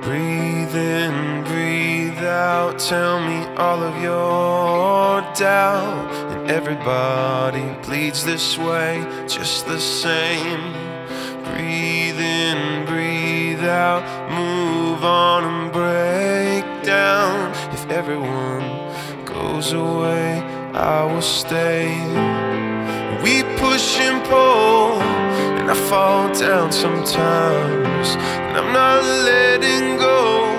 Breathe in, breathe out. Tell me all of your doubt. And everybody bleeds this way, just the same. Breathe in, breathe out. Move on and break down. If everyone goes away, I will stay. We push and pull, and I fall down sometimes, and I'm not letting go.